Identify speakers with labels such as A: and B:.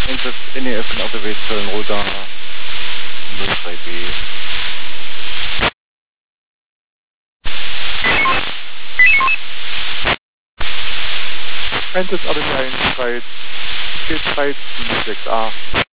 A: Einsatz NEF in RTW Zöllenroda 03B.
B: Einsatz RTW 1, 3, 6A.